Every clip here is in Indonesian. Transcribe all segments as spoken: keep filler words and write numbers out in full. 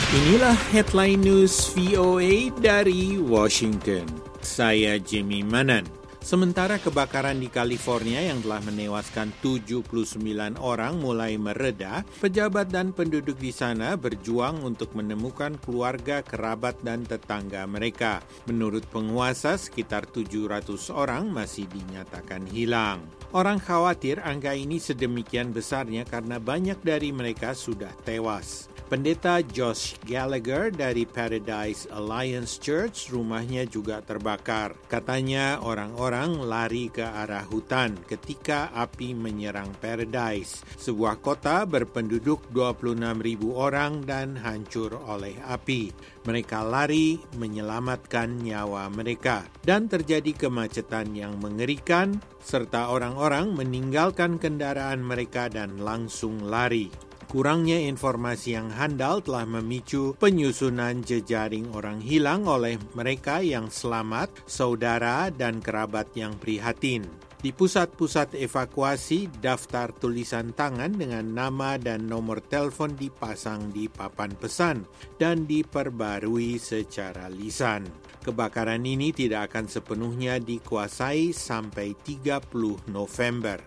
Inilah headline news V O A dari Washington. Saya Jimmy Manan. Sementara kebakaran di California yang telah menewaskan tujuh puluh sembilan orang mulai mereda, pejabat dan penduduk di sana berjuang untuk menemukan keluarga, kerabat, dan tetangga mereka. Menurut penguasa, sekitar tujuh ratus orang masih dinyatakan hilang. Orang khawatir angka ini sedemikian besarnya karena banyak dari mereka sudah tewas. Pendeta Josh Gallagher dari Paradise Alliance Church, rumahnya juga terbakar. Katanya orang-orang lari ke arah hutan ketika api menyerang Paradise, sebuah kota berpenduduk dua puluh enam ribu orang dan hancur oleh api. Mereka lari menyelamatkan nyawa mereka dan terjadi kemacetan yang mengerikan serta orang-orang meninggalkan kendaraan mereka dan langsung lari. Kurangnya informasi yang handal telah memicu penyusunan jejaring orang hilang oleh mereka yang selamat, saudara, dan kerabat yang prihatin. Di pusat-pusat evakuasi, daftar tulisan tangan dengan nama dan nomor telepon dipasang di papan pesan dan diperbarui secara lisan. Kebakaran ini tidak akan sepenuhnya dikuasai sampai tiga puluh November.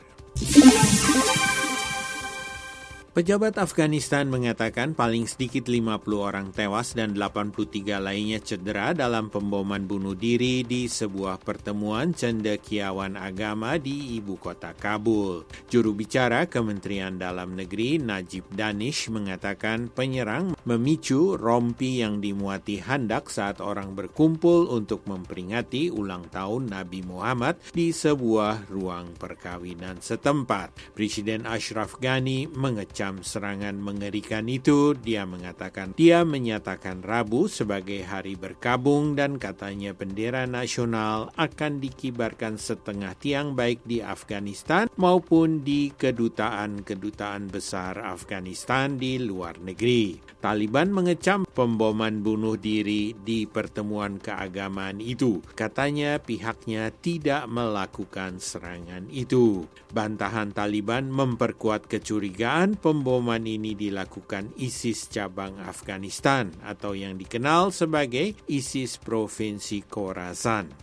Pejabat Afghanistan mengatakan paling sedikit lima puluh orang tewas dan delapan puluh tiga lainnya cedera dalam pemboman bunuh diri di sebuah pertemuan cendekiawan agama di ibu kota Kabul. Juru bicara Kementerian Dalam Negeri Najib Danish mengatakan penyerang memicu rompi yang dimuati handak saat orang berkumpul untuk memperingati ulang tahun Nabi Muhammad di sebuah ruang perkawinan setempat. Presiden Ashraf Ghani mengecam serangan mengerikan itu. Dia mengatakan dia menyatakan Rabu sebagai hari berkabung dan katanya bendera nasional akan dikibarkan setengah tiang baik di Afghanistan maupun di kedutaan-kedutaan besar Afghanistan di luar negeri. Taliban mengecam pemboman bunuh diri di pertemuan keagamaan itu. Katanya pihaknya tidak melakukan serangan itu. Bantahan Taliban memperkuat kecurigaan pemboman ini dilakukan ISIS cabang Afghanistan atau yang dikenal sebagai ISIS Provinsi Khorasan.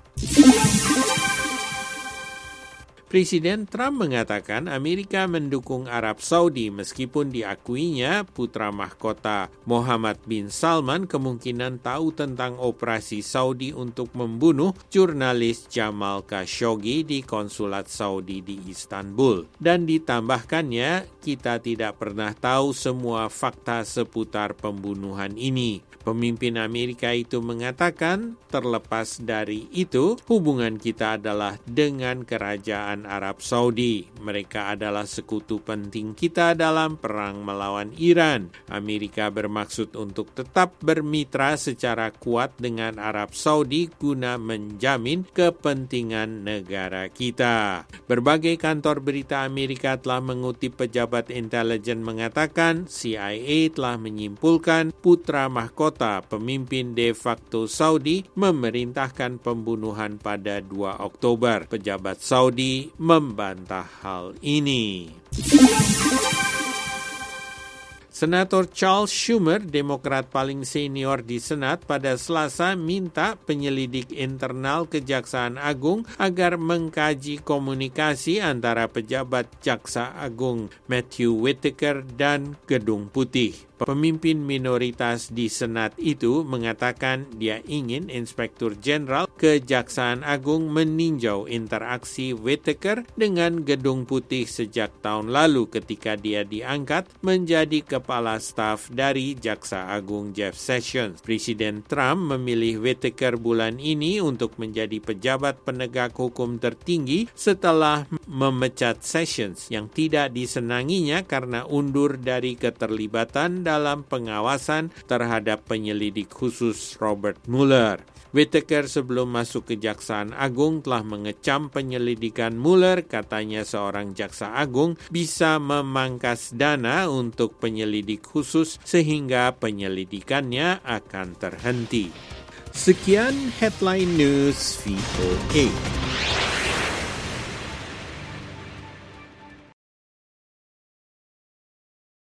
Presiden Trump mengatakan Amerika mendukung Arab Saudi meskipun diakuinya putra mahkota Mohammed bin Salman kemungkinan tahu tentang operasi Saudi untuk membunuh jurnalis Jamal Khashoggi di konsulat Saudi di Istanbul. Dan ditambahkannya, kita tidak pernah tahu semua fakta seputar pembunuhan ini. Pemimpin Amerika itu mengatakan, terlepas dari itu, hubungan kita adalah dengan kerajaan Arab Saudi. Mereka adalah sekutu penting kita dalam perang melawan Iran. Amerika bermaksud untuk tetap bermitra secara kuat dengan Arab Saudi guna menjamin kepentingan negara kita. Berbagai kantor berita Amerika telah mengutip pejabat intelijen mengatakan C I A telah menyimpulkan putra mahkota pemimpin de facto Saudi memerintahkan pembunuhan pada dua Oktober. Pejabat Saudi membantah hal ini. Senator Charles Schumer, Demokrat paling senior di Senat, pada Selasa minta penyelidik internal Kejaksaan Agung agar mengkaji komunikasi antara pejabat Jaksa Agung Matthew Whitaker dan Gedung Putih. Pemimpin minoritas di Senat itu mengatakan dia ingin Inspektur Jenderal Kejaksaan Agung meninjau interaksi Whitaker dengan Gedung Putih sejak tahun lalu ketika dia diangkat menjadi Kepala Staf dari Jaksa Agung Jeff Sessions. Presiden Trump memilih Whitaker bulan ini untuk menjadi pejabat penegak hukum tertinggi setelah memecat Sessions yang tidak disenanginya karena undur dari keterlibatan dalam pengawasan terhadap penyelidik khusus Robert Mueller. Whitaker sebelum masuk Kejaksaan Agung telah mengecam penyelidikan Mueller. Katanya seorang jaksa agung bisa memangkas dana untuk penyelidik khusus sehingga penyelidikannya akan terhenti. Sekian headline news V O A.